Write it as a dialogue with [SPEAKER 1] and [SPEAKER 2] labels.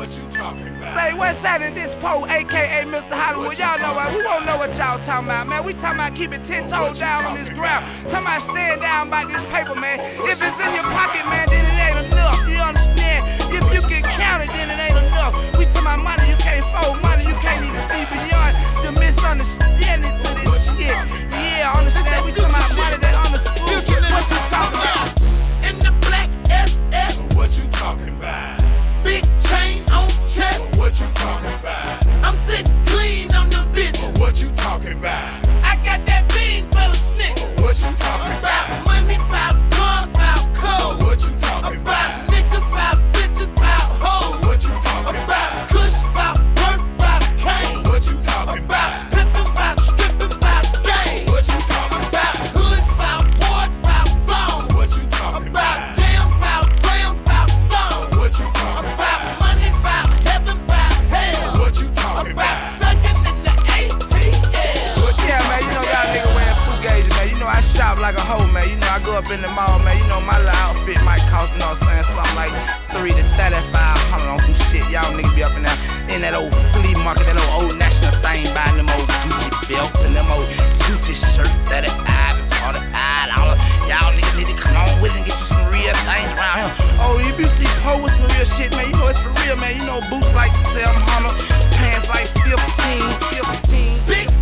[SPEAKER 1] What you talking about?
[SPEAKER 2] Say, what's happening this po, aka Mr. Hollywood? Y'all know what? We won't know what y'all talking about, man. We talking about keeping 10 toes down on this ground. Talking about staying down by this paper, man. If it's in your pocket, man, then it ain't enough. You understand? If you can count it, then it ain't enough. We talking about money you can't fold, money you can't even see beyond the misunderstanding to this shit. Yeah, understand? We talking about money that understood. What you talking about?
[SPEAKER 1] In the black SS. What you talking about? Big chain on chest. What you talking about? I'm sitting clean on them bitches. What you talking about? I got that bean for the snicks. What you talking about? Money, about cars, about clothes. What you talking about? Niggas, about bitches, about hoes. What you talking about? Kush, about work, about cane. What you talking about? Pimpin', about strippin', about game. What you talking about? Hoods, about boards, about zone. What you talking about? Jams, about grams, about stone. What you talking about? Money, about heaven, about hell. What you talking about? Ducking in the ATL.
[SPEAKER 2] Yeah, man, you know y'all niggas wearing fugazi, man. You know I shop like a hoe, man. You know I go up in the mall, man. You know my little outfit might cost, you know what I'm saying, something like $300 to $3,500 on some shit. Y'all niggas be up in there in that old flea market, that old national thing, buying them old Gucci belts and them old Gucci shirts, $35 and $45. Y'all niggas need to come on with it and get you some real things around here. Oh, if you see Poe with some real shit, man, you know it's for real, man. You know boots like 700, pants like 15.
[SPEAKER 1] Big